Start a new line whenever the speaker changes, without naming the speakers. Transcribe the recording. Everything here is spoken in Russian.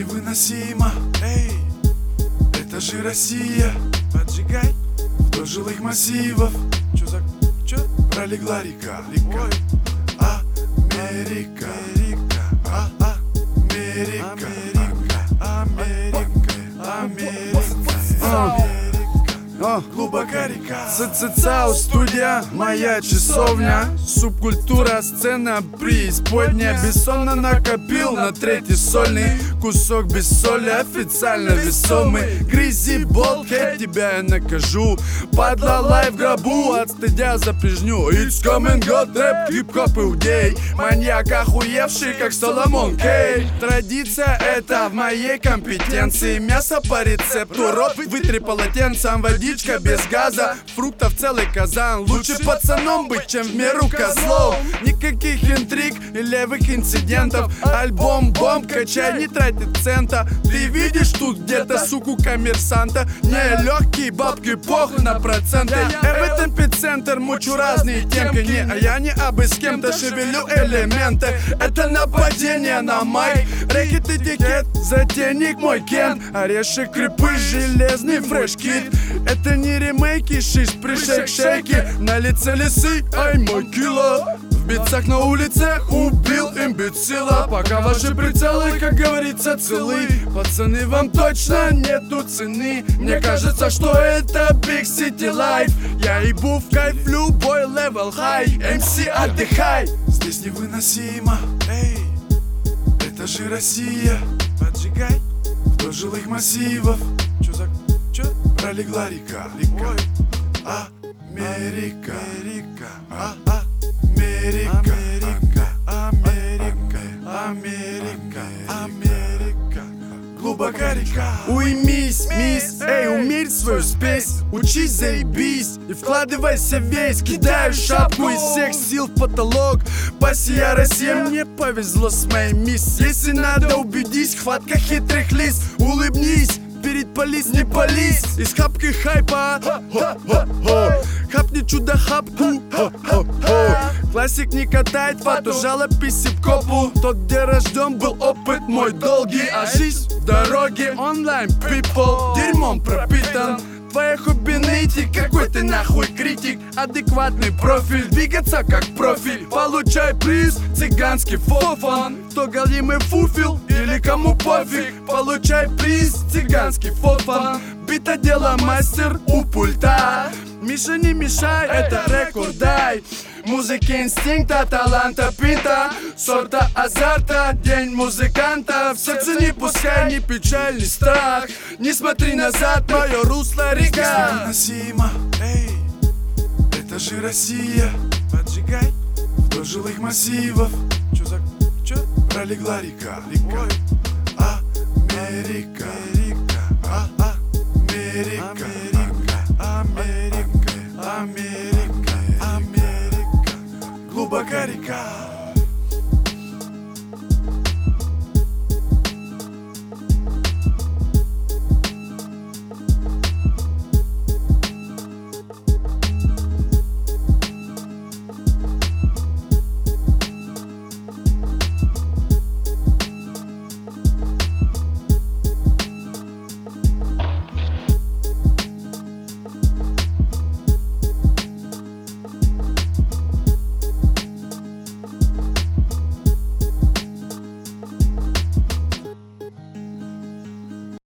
невыносимо. Эй, это же Россия. Поджигай вдоль жилых массивов. Чё? Пролегла река. Америка. Глубока река.
ЦЦЦАУ студия, моя часовня. Субкультура, сцена преисподняя. Бессонно накопил на третий сольный кусок без соли, официально весомый. Грызи болт, хейт, тебя я накажу. Падла лайв в гробу, от стыдя запряжню. It's coming God рэп, хип-хоп иудей. Маньяк охуевший, как Соломон Кей. Традиция это в моей компетенции. Мясо по рецепту, рот вытри полотенцем. Водичка без газа, фруктов целый казан. Лучше пацаном быть, чем в меру козлов. Никаких интриг и левых инцидентов. Альбом бомб, качай, не тратит цента. Ты видишь тут где-то суку коммерсанта? Не легкие бабки, похуй на проценты. В этом эпицентр, мучу разные темки. Не, а я не абы с кем-то шевелю элементы. Это нападение на майк. Рэкет этикет, затейник мой Кен. Орешек крепыш, железный фреш-кит. Это не ремейки, шиш, пришейк-шейки. На лице лисы, ай мой кило. В битцах на улице убил имбецила. Пока ваши прицелы, как говорится, целы. Пацаны, вам точно нету цены. Мне кажется, что это Big City Life. Я ебу в кайф, любой level high. MC, отдыхай.
Здесь невыносимо. Эй, это же Россия. Поджигай вдоль жилых массивов. Чё? Пролегла река. Америка. Америка. Глубока река.
Уймись, мисс, эй, умерь свою спесь. Учись, заебись и вкладывайся весь. Кидаю шапку из всех сил в потолок. Пассия Россия, мне повезло с моей мисс. Если надо, убедись, хватка хитрых лис. Улыбнись, перед полис не полись. Из хапки хайпа, хапни чудо-хапку. Классик не катает фату, жалопись и копу. Тот, где рожден, был опыт мой долгий. А жизнь в дороге, онлайн people дерьмом пропитан. Твоя хобби нытик, какой ты нахуй критик. Адекватный профиль, двигаться как профиль. Получай приз, цыганский фофан. Кто галимый фуфел или кому пофиг. Получай приз, цыганский фофан. Бита дело мастер у пульта. Миша, не мешай, это рекорд дай. Музыки инстинкта, таланта пинта. Сорта азарта, день музыканта. В сердце не пускай ни печаль, ни страх. Не смотри назад, мое русло река.
Невыносимо. Эй, это же Россия. Поджигай вдоль жилых массивов. Чё? Пролегла река.